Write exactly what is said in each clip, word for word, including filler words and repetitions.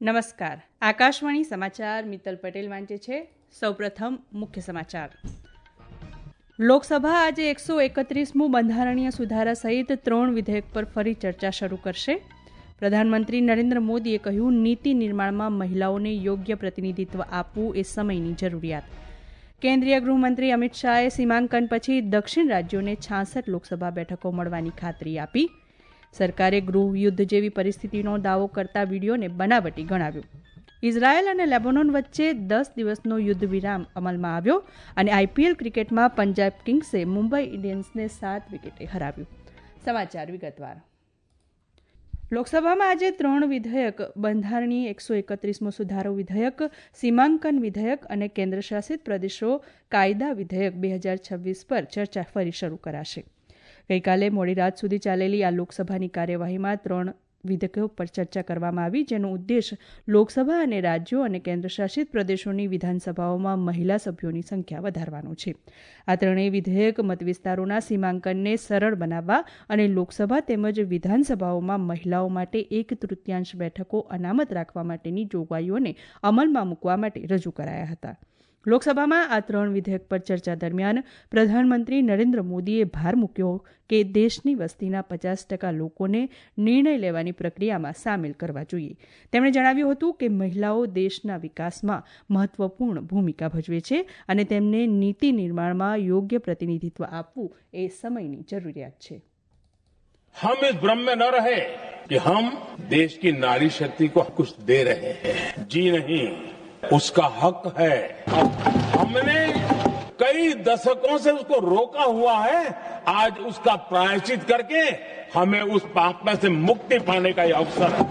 નમસ્કાર. આકાશવાણી સમાચાર મિત્તલ પટેલ વાંચે છે. સૌપ્રથમ મુખ્ય સમાચાર. લોકસભા આજે એકસો એકત્રીસમું બંધારણીય સુધારા સહિત ત્રણ વિધેયક પર ફરી ચર્ચા શરૂ કરશે. પ્રધાનમંત્રી નરેન્દ્ર મોદીએ કહ્યું, નીતિ નિર્માણમાં મહિલાઓને યોગ્ય પ્રતિનિધિત્વ આપવું એ સમયની જરૂરિયાત. કેન્દ્રીય ગૃહમંત્રી અમિત શાહે સીમાંકન પછી દક્ષિણ રાજ્યોને છાસઠ લોકસભા બેઠકો મળવાની ખાતરી આપી. સરકારે ગૃહ યુદ્ધ જેવી પરિસ્થિતિનો દાવો કરતા વિડીયોને બનાવટી ગણાવ્યો. ઇઝરાયેલ અને લેબનોન વચ્ચે દસ દિવસનો યુદ્ધ વિરામ અમલમાં આવ્યો અને આઈપીએલ ક્રિકેટમાં પંજાબ કિંગ્સે મુંબઈ ઇન્ડિયન્સને સાત વિકેટે હરાવ્યું. સમાચાર વિગતવાર. લોકસભામાં આજે ત્રણ વિધેયક, બંધારણીય એકસો એકત્રીસમો સુધારો વિધેયક, સીમાંકન વિધેયક અને કેન્દ્રશાસિત પ્રદેશો કાયદા વિધેયક બે હજાર છવ્વીસ પર ચર્ચા ફરી શરૂ કરાશે. ગઈકાલે મોડી રાત સુધી ચાલેલી આ લોકસભાની કાર્યવાહીમાં ત્રણ વિધેયકો પર ચર્ચા કરવામાં આવી, જેનો ઉદ્દેશ લોકસભા અને રાજ્યો અને કેન્દ્રશાસિત પ્રદેશોની વિધાનસભાઓમાં મહિલા સભ્યોની સંખ્યા વધારવાનો છે. આ ત્રણેય વિધેયક મતવિસ્તારોના સીમાંકનને સરળ બનાવવા અને લોકસભા તેમજ વિધાનસભાઓમાં મહિલાઓ માટે એક તૃતીયાંશ બેઠકો અનામત રાખવા માટેની જોગવાઈઓને અમલમાં મૂકવા માટે રજૂ કરાયા હતા. લોકસભામાં આ ત્રણ વિધેયક પર ચર્ચા દરમિયાન પ્રધાનમંત્રી નરેન્દ્ર મોદીએ ભાર મૂક્યો કે દેશની વસ્તીના પચાસ ટકા લોકોને નિર્ણય લેવાની પ્રક્રિયામાં સામેલ કરવા જોઈએ. તેમણે જણાવ્યું હતું કે મહિલાઓ દેશના વિકાસમાં મહત્વપૂર્ણ ભૂમિકા ભજવે છે અને તેમને નીતિ નિર્માણમાં યોગ્ય પ્રતિનિધિત્વ આપવું એ સમયની જરૂરિયાત છે. हम इस भ्रम में न रहे कि हम देश की नारी शक्ति को कुछ दे रहे हैं. जी नहीं, उसका हक है. हमने कई दशकों से उसको रोका हुआ है. आज उसका प्रायश्चित करके हमें उस पाप में से मुक्ति पाने का ये अवसर है.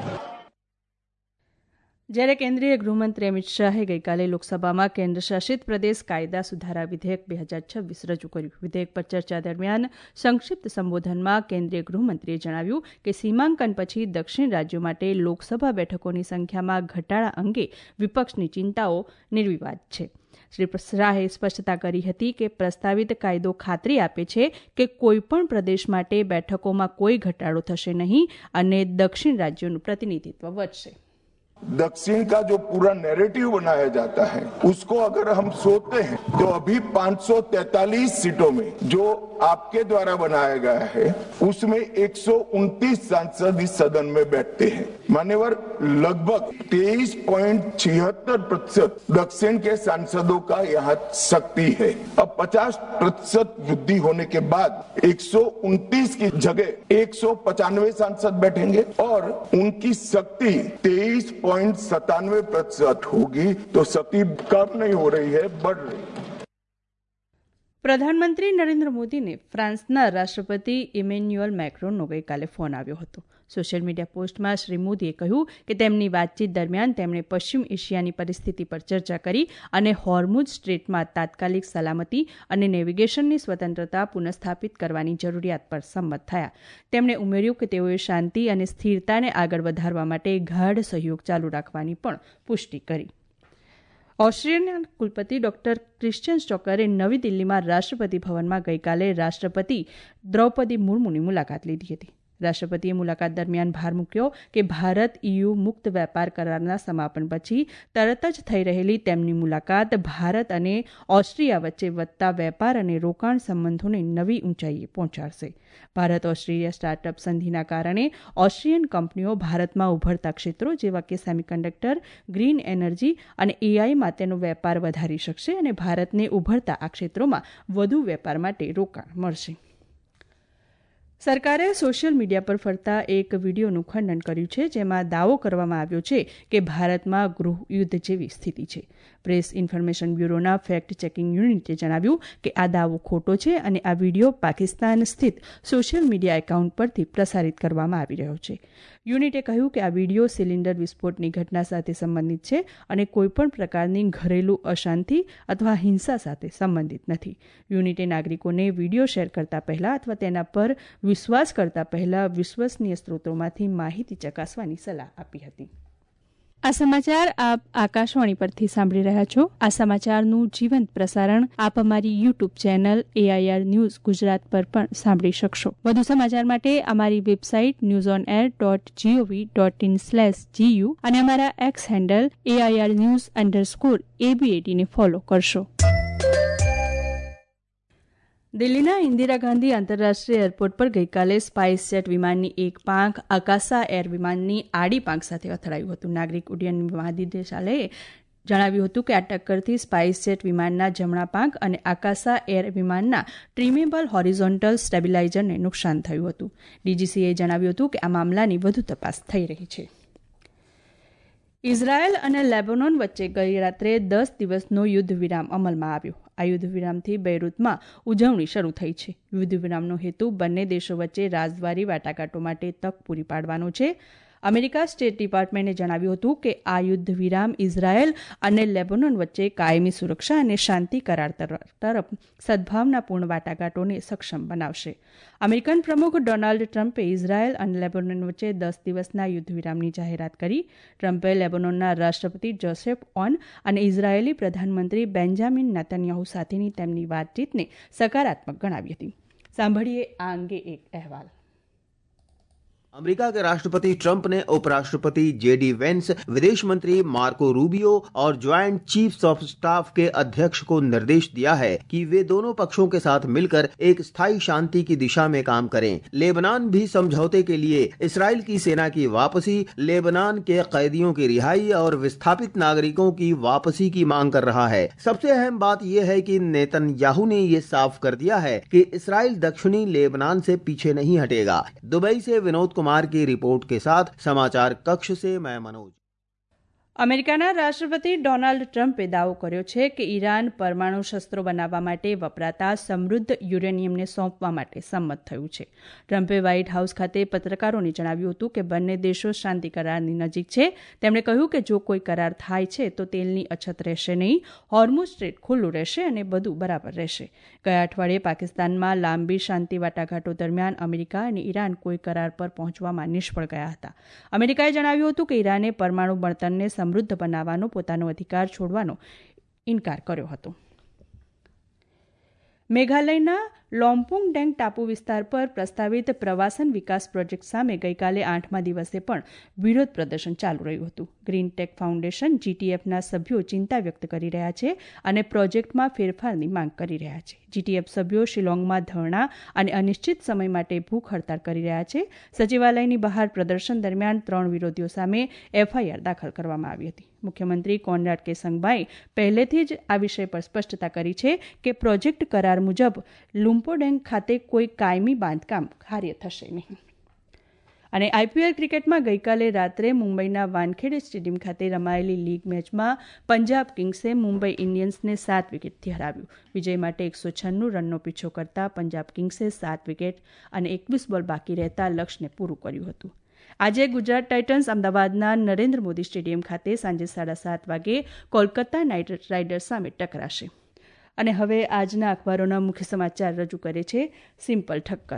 જ્યારે કેન્દ્રીય ગૃહમંત્રી અમિત શાહે ગઈકાલે લોકસભામાં કેન્દ્રશાસિત પ્રદેશ કાયદા સુધારા વિધેયક બે હજાર છવ્વીસ રજૂ કર્યું. વિધેયક પર ચર્ચા દરમિયાન સંક્ષિપ્ત સંબોધનમાં કેન્દ્રીય ગૃહમંત્રીએ જણાવ્યું કે સીમાંકન પછી દક્ષિણ રાજ્યો માટે લોકસભા બેઠકોની સંખ્યામાં ઘટાડા અંગે વિપક્ષની ચિંતાઓ નિર્વિવાદ છે. શ્રી શાહે સ્પષ્ટતા કરી હતી કે પ્રસ્તાવિત કાયદો ખાતરી આપે છે કે કોઈપણ પ્રદેશ માટે બેઠકોમાં કોઈ ઘટાડો થશે નહીં અને દક્ષિણ રાજ્યોનું પ્રતિનિધિત્વ વધશે. दक्षिण का जो पूरा नैरेटिव बनाया जाता है उसको अगर हम सोचते हैं तो अभी पाँच सौ तैंतालीस सीटों में जो आपके द्वारा बनाया गया है उसमें एक सौ उनतीस सांसद इस सदन में बैठते हैं. मान्यवर, लगभग तेईस पॉइंट छिहत्तर प्रतिशत दक्षिण के सांसदों का यहाँ शक्ति है. अब पचास प्रतिशत वृद्धि होने के बाद एक सौ उनतीस की जगह एक सौ पचानवे सांसद बैठेंगे और उनकी शक्ति तेईस पॉइंट सतानवे प्रतिशत होगी. तो शक्ति कम नहीं हो रही है, बढ़ रही है. પ્રધાનમંત્રી નરેન્દ્ર મોદીને ફ્રાન્સના રાષ્ટ્રપતિ ઇમેન્યુઅલ મેક્રોનનો ગઈકાલે ફોન આવ્યો હતો. સોશિયલ મીડિયા પોસ્ટમાં શ્રી મોદીએ કહ્યું કે તેમની વાતચીત દરમિયાન તેમણે પશ્ચિમ એશિયાની પરિસ્થિતિ પર ચર્ચા કરી અને હોર્મુઝ સ્ટ્રેટમાં તાત્કાલિક સલામતી અને નેવિગેશનની સ્વતંત્રતા પુનઃસ્થાપિત કરવાની જરૂરિયાત પર સંમત થયા. તેમણે ઉમેર્યું કે તેઓએ શાંતિ અને સ્થિરતાને આગળ વધારવા માટે ગાઢ સહયોગ ચાલુ રાખવાની પણ પુષ્ટિ કરી. ઓસ્ટ્રિયાના કુલપતિ ડોક્ટર ક્રિશ્ચિયન સ્ટોકરે નવી દિલ્હીમાં રાષ્ટ્રપતિ ભવનમાં ગઈકાલે રાષ્ટ્રપતિ દ્રૌપદી મુર્મુની મુલાકાત લીધી હતી. રાષ્ટ્રપતિએ મુલાકાત દરમિયાન ભાર મૂક્યો કે ભારત ઈયુ મુક્ત વેપાર કરારના સમાપન પછી તરત જ થઈ રહેલી તેમની મુલાકાત ભારત અને ઓસ્ટ્રિયા વચ્ચે વધતા વેપાર અને રોકાણ સંબંધોને નવી ઊંચાઈએ પહોંચાડશે. ભારત ઓસ્ટ્રેલિયા સ્ટાર્ટઅપ સંધિના કારણે ઓસ્ટ્રિયન કંપનીઓ ભારતમાં ઉભરતા ક્ષેત્રો જેવા કે સેમિકન્ડક્ટર, ગ્રીન એનર્જી અને એઆઈમાં તેનો વેપાર વધારી શકશે અને ભારતને ઉભરતા આ ક્ષેત્રોમાં વધુ વેપાર માટે રોકાણ મળશે. સરકારે સોશિયલ મીડિયા પર ફરતા એક વિડીયોનું ખંડન કર્યું છે, જેમાં દાવો કરવામાં આવ્યો છે કે ભારતમાં ગૃહ યુદ્ધ જેવી સ્થિતિ છે. પ્રેસ ઇન્ફોર્મેશન બ્યુરોના ફેક્ટ ચેકિંગ યુનિટે જણાવ્યું કે આ દાવો ખોટો છે અને આ વિડીયો પાકિસ્તાન સ્થિત સોશિયલ મીડિયા એકાઉન્ટ પરથી પ્રસારિત કરવામાં આવી રહ્યો છે. યુનિટે કહ્યું કે આ વિડીયો સિલિન્ડર વિસ્ફોટની ઘટના સાથે સંબંધિત છે અને કોઈપણ પ્રકારની ઘરેલું અશાંતિ અથવા હિંસા સાથે સંબંધિત નથી. યુનિટે નાગરિકોને વિડીયો શેર કરતા પહેલા અથવા તેના પર વિશ્વાસ કરતા પહેલા વિશ્વસનીય સ્ત્રોતોમાંથી માહિતી ચકાસવાની સલાહ આપી હતી. આ સમાચાર આપ આકાશવાણી પરથી સાંભળી રહ્યા છો. આ સમાચારનું જીવંત પ્રસારણ આપ અમારી YouTube channel AIR news Gujarat પર પણ સાંભળી શકશો. વધુ સમાચાર માટે અમારી website news on air dot gov dot in slash GU અને અમારા X handle AIR news underscore એબીએટીને ફોલો કરશો. દિલ્હીના ઇન્દિરા ગાંધી આંતરરાષ્ટ્રીય એરપોર્ટ પર ગઈકાલે સ્પાઇસ જેટ વિમાનની એક પાંખ આકાશા એર વિમાનની આડી પાંખ સાથે અથડાયું હતું. નાગરિક ઉડ્ડયન મહાનિદેશાલયે જણાવ્યું હતું કે આ ટક્કરથી સ્પાઇસ જેટ વિમાનના જમણા પાંખ અને આકાશા એર વિમાનના ટ્રીમેબલ હોરિઝોન્ટલ સ્ટેબિલાઇઝરને નુકસાન થયું હતું. ડીજીસીએ જણાવ્યું હતું કે આ મામલાની વધુ તપાસ થઈ રહી છે. ઇઝરાયેલ અને લેબનોન વચ્ચે ગઈ રાત્રે દસ દિવસનો યુદ્ધ વિરામ અમલમાં આવ્યો. આ યુદ્ધ વિરામથી બેરૂતમાં ઉજવણી શરૂ થઈ છે. યુદ્ધ વિરામનો હેતુ બંને દેશો વચ્ચે રાજદ્વારી વાટાઘાટો માટે તક પૂરી પાડવાનો છે. અમેરિકા સ્ટેટ ડિપાર્ટમેન્ટે જણાવ્યું હતું કે આ યુદ્ધ વિરામ ઇઝરાયેલ અને લેબનોન વચ્ચે કાયમી સુરક્ષા અને શાંતિ કરાર તરફ સદભાવનાપૂર્ણ વાટાઘાટોને સક્ષમ બનાવશે. અમેરિકન પ્રમુખ ડોનાલ્ડ ટ્રમ્પે ઇઝરાયેલ અને લેબનોન વચ્ચે દસ દિવસના યુદ્ધ વિરામની જાહેરાત કરી. ટ્રમ્પે લેબનોનના રાષ્ટ્રપતિ જોસેફ ઓન અને ઇઝરાયેલી પ્રધાનમંત્રી બેન્જામિન નેતન્યાહુ સાથેની તેમની વાતચીતને સકારાત્મક ગણાવી હતી. સાંભળીએ આ અંગે એક અહેવાલ. अमेरिका के राष्ट्रपति ट्रंप ने उपराष्ट्रपति जेडी वेंस, विदेश मंत्री मार्को रूबियो और ज्वाइंट चीफ्स ऑफ स्टाफ के अध्यक्ष को निर्देश दिया है कि वे दोनों पक्षों के साथ मिलकर एक स्थायी शांति की दिशा में काम करें. लेबनान भी समझौते के लिए इसराइल की सेना की वापसी, लेबनान के कैदियों की रिहाई और विस्थापित नागरिकों की वापसी की मांग कर रहा है. सबसे अहम बात यह है कि नेतन्याहू ने ये साफ कर दिया है कि इसराइल दक्षिणी लेबनान से पीछे नहीं हटेगा. दुबई से विनोद कुमार की रिपोर्ट के साथ समाचार कक्ष से मैं मनोज. અમેરિકાના રાષ્ટ્રપતિ ડોનાલ્ડ ટ્રમ્પે દાવો કર્યો છે કે ઈરાન પરમાણુ શસ્ત્રો બનાવવા માટે વપરાતા સમૃદ્ધ યુરેનિયમને સોંપવા માટે સંમત થયું છે. ટ્રમ્પે વ્હાઇટ હાઉસ ખાતે પત્રકારોને જણાવ્યું હતું કે બંને દેશો શાંતિ કરારની નજીક છે. તેમણે કહ્યું કે જો કોઈ કરાર થાય છે તો તેલની અછત રહેશે નહીં, હોર્મુઝ સ્ટ્રેટ ખુલ્લું રહેશે અને બધું બરાબર રહેશે. ગયા અઠવાડિયે પાકિસ્તાનમાં લાંબી શાંતિ વાટાઘાટો દરમિયાન અમેરિકા અને ઈરાન કોઈ કરાર પર પહોંચવામાં નિષ્ફળ ગયા હતા. અમેરિકાએ જણાવ્યું હતું કે ઈરાને પરમાણુ બળતણને સમૃદ્ધ બનાવવાનો પોતાનો અધિકાર છોડવાનો ઇનકાર કર્યો હતો. મેઘાલયના લોમ્પુંગ ડેંગ ટાપુ વિસ્તાર પર પ્રસ્તાવિત પ્રવાસન વિકાસ પ્રોજેક્ટ સામે ગઈકાલે આઠમા દિવસે પણ વિરોધ પ્રદર્શન ચાલુ રહ્યું હતું. ગ્રીન ટેક ફાઉન્ડેશન જીટીએફના સભ્યો ચિંતા વ્યક્ત કરી રહ્યા છે અને પ્રોજેક્ટમાં ફેરફારની માંગ કરી રહ્યા છે. જીટીએફ સભ્યો શિલોંગમાં ધરણા અને અનિશ્ચિત સમય માટે ભૂખ હડતાળ કરી રહ્યા છે. સચિવાલયની બહાર પ્રદર્શન દરમિયાન ત્રણ વિરોધીઓ સામે એફઆઈઆર દાખલ કરવામાં આવી હતી. મુખ્યમંત્રી કોનરાડ કે સંગમાએ પહેલેથી જ આ વિષય પર સ્પષ્ટતા કરી છે કે પ્રોજેક્ટ કરાર મુજબ લુમ્પોડેંગ ખાતે કોઈ કાયમી બાંધકામ કાર્ય થશે નહીં. અને આઈપીએલ ક્રિકેટમાં ગઈકાલે રાત્રે મુંબઈના વાનખેડે સ્ટેડિયમ ખાતે રમાયેલી લીગ મેચમાં પંજાબ કિંગ્સે મુંબઈ ઇન્ડિયન્સને સાત વિકેટથી હરાવ્યું. વિજય માટે એકસો છન્નું રનનો પીછો કરતા પંજાબ કિંગ્સે સાત વિકેટ અને એકવીસ બોલ બાકી રહેતા લક્ષ્યને પૂરું કર્યું હતું. આજે ગુજરાત ટાઇટન્સ અમદાવાદના નરેન્દ્ર મોદી સ્ટેડિયમ ખાતે સાંજે સાડા સાત વાગે કોલકાતા નાઇટ રાઇડર્સ સામે ટકરાશે. અને હવે આજના અખબારોના મુખ્ય સમાચાર રજૂ કરે છે સિમ્પલ ઠક્કર.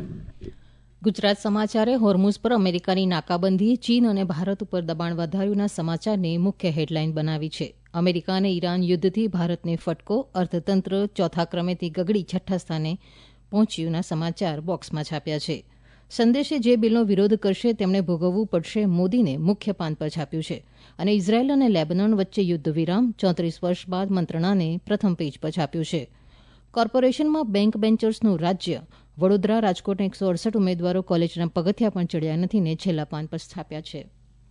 ગુજરાત સમાચારે હોર્મુઝ પર અમેરિકાની નાકાબંધી, ચીન અને ભારત ઉપર દબાણ વધાર્યુંના સમાચારને મુખ્ય હેડલાઇન બનાવી છે. અમેરિકા અને ઈરાન યુદ્ધથી ભારતને ફટકો, અર્થતંત્ર ચોથા ક્રમેથી ગગડી છઠ્ઠા સ્થાને પહોંચ્યુંના સમાચાર બોક્સમાં છાપ્યા છે. સંદેશે જે બિલનો વિરોધ કરશે તેમણે ભોગવવું પડશે મોદીને મુખ્ય પાન પર છાપ્યું છે. અને ઇઝરાયેલ અને લેબનોન વચ્ચે યુદ્ધ વિરામ ચોત્રીસ વર્ષ બાદ મંત્રણાને પ્રથમ પેજ પર છાપ્યું છે. કોર્પોરેશનમાં બેંક બેન્ચર્સનું રાજ્ય, વડોદરા રાજકોટના એકસો અડસઠ ઉમેદવારો કોલેજના પગથિયા પણ ચડ્યા નથી ને છેલ્લા પાન પર છાપ્યા છે.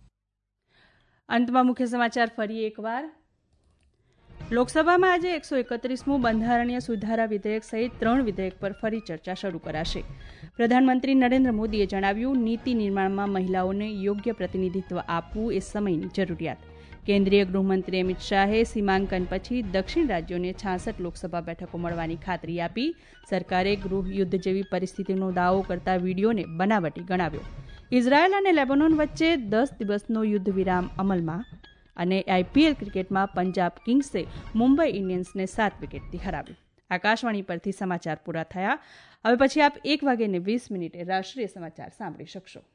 અંતમાં મુખ્ય સમાચાર ફરી એકવાર. લોકસભામાં આજે એકસો એકત્રીસમું બંધારણીય સુધારા વિધેયક સહિત ત્રણ વિધેયક પર ફરી ચર્ચા શરૂ કરાશે. પ્રધાનમંત્રી નરેન્દ્ર મોદીએ જણાવ્યું, નીતિ નિર્માણમાં મહિલાઓને યોગ્ય પ્રતિનિધિત્વ આપવું એ સમયની જરૂરિયાત. કેન્દ્રીય ગૃહમંત્રી અમિત શાહે સીમાંકન પછી દક્ષિણ રાજ્યોને છાસઠ લોકસભા બેઠકો મળવાની ખાતરી આપી. સરકારે ગૃહ યુદ્ધ જેવી પરિસ્થિતિનો દાવો કરતા વિડીયોને બનાવટી ગણાવ્યો. ઇઝરાયેલ અને લેબનોન વચ્ચે દસ દિવસનો યુદ્ધ વિરામ અમલમાં. અને આઈપીએલ ક્રિકેટમાં પંજાબ કિંગ્સે મુંબઈ ઇન્ડિયન્સને સાત વિકેટથી હરાવ્યું. આકાશવાણી પરથી સમાચાર પૂરા થયા. હવે પછી આપ એક વાગ્યે ને વીસ મિનિટે રાષ્ટ્રીય સમાચાર સાંભળી શકશો.